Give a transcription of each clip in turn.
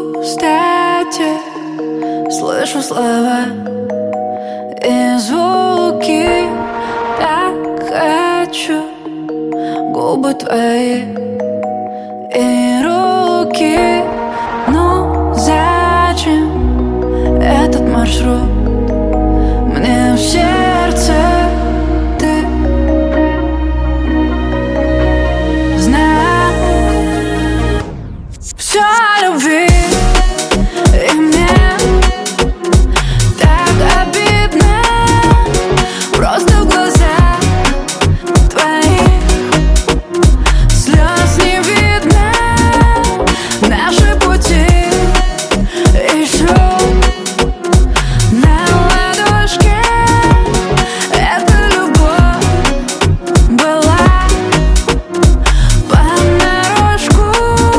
пустоте слышу слова и звуки. Так хочу губы твои и руки. Ну зачем этот маршрут? Мне в сердце ты. Знаю все о любви, и мне так обидно. Просто в глазах твоих слез не видно. Наши пути еще на ладошке. Эта любовь была понарошку.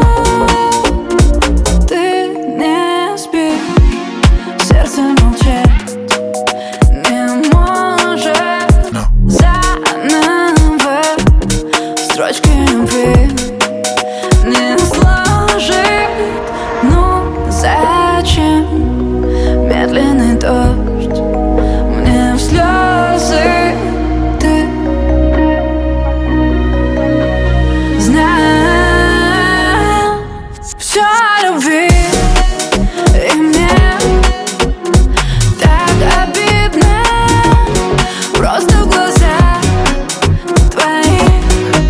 Ты не спишь, сердце молчать не может. Заново строчки любви не сложить. Ну зачем медленный дождь мне в слезы? Ты знаешь все о любви, и мне так обидно. Просто в глазах твоих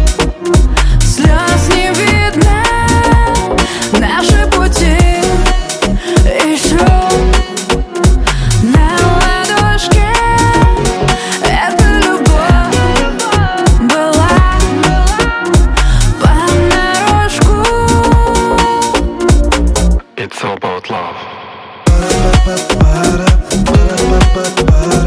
слез не видно. Наши пути еще на ладошке. Эта любовь была понарошку. It's all about love. Ba-da-ba-ba-ba-da, ba-da-ba-ba-ba.